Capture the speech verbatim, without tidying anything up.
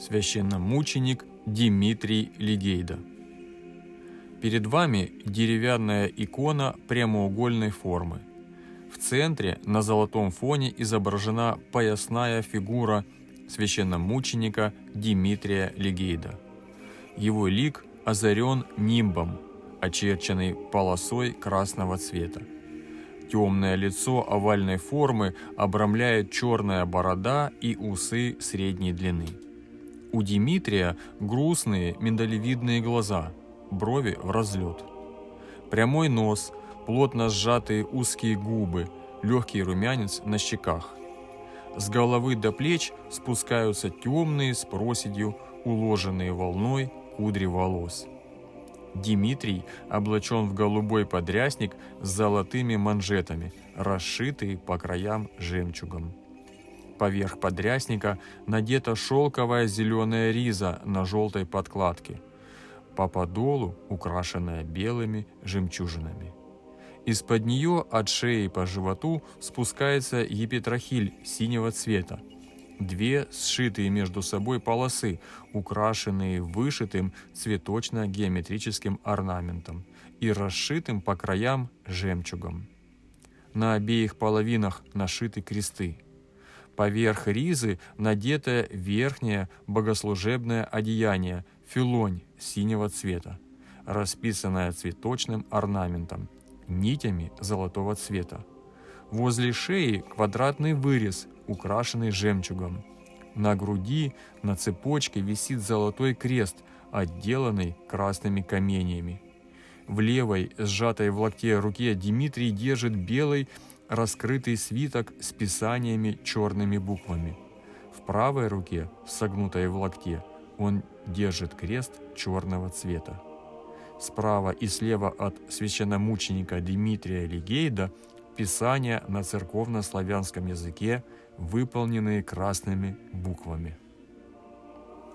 священномученик Димитрий Лигейда. Перед вами деревянная икона прямоугольной формы. В центре на золотом фоне изображена поясная фигура священномученика Димитрия Лигейда. Его лик озарен нимбом, очерченный полосой красного цвета. Темное лицо овальной формы обрамляет черная борода и усы средней длины. У Димитрия грустные миндалевидные глаза, брови в разлет. Прямой нос, плотно сжатые узкие губы, легкий румянец на щеках. С головы до плеч спускаются темные с проседью, уложенные волной кудри волос. Димитрий облачен в голубой подрясник с золотыми манжетами, расшитые по краям жемчугом. Поверх подрясника надета шелковая зеленая риза на желтой подкладке, по подолу украшенная белыми жемчужинами. Из-под нее от шеи по животу спускается епитрахиль синего цвета, две сшитые между собой полосы, украшенные вышитым цветочно-геометрическим орнаментом и расшитым по краям жемчугом. На обеих половинах нашиты кресты. Поверх ризы надето верхнее богослужебное одеяние филонь синего цвета, расписанное цветочным орнаментом, нитями золотого цвета. Возле шеи квадратный вырез, украшенный жемчугом. На груди на цепочке висит золотой крест, отделанный красными каменьями. В левой, сжатой в локте руке Димитрий держит белый раскрытый свиток с писаниями черными буквами. В правой руке, согнутой в локте, он держит крест черного цвета. Справа и слева от священномученика Димитрия Лигейда писания на церковно-славянском языке, выполненные красными буквами.